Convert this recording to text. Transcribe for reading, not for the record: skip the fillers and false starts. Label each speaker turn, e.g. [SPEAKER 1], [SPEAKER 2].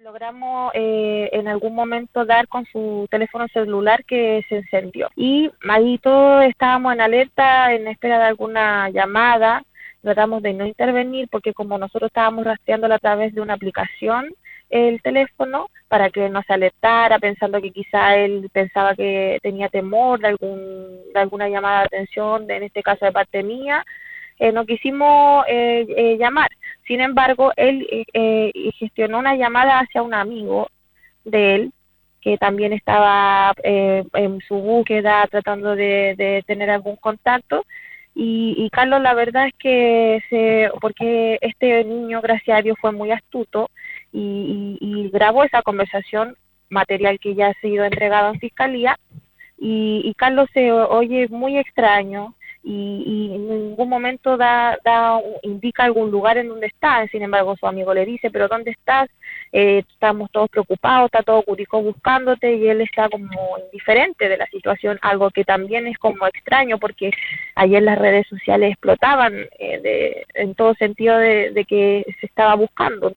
[SPEAKER 1] Logramos en algún momento dar con su teléfono celular que se encendió. Y ahí todos estábamos en alerta, en espera de alguna llamada. Tratamos de no intervenir porque como nosotros estábamos rastreándolo a través de una aplicación, el teléfono, para que no se alertara, pensando que quizá él pensaba que tenía temor de alguna llamada de atención, en este caso de parte mía, no quisimos llamar. Sin embargo, él gestionó una llamada hacia un amigo de él, que también estaba en su búsqueda tratando de tener algún contacto. Y Carlos, la verdad es que porque este niño, gracias a Dios, fue muy astuto y grabó esa conversación, material que ya ha sido entregado en fiscalía, y Carlos se oye muy extraño y en ningún momento indica algún lugar en donde está. Sin embargo, su amigo le dice, pero ¿dónde estás? Estamos todos preocupados, está todo Curicó buscándote, y él está como indiferente de la situación, algo que también es como extraño porque ayer las redes sociales explotaban en todo sentido de que se estaba buscando.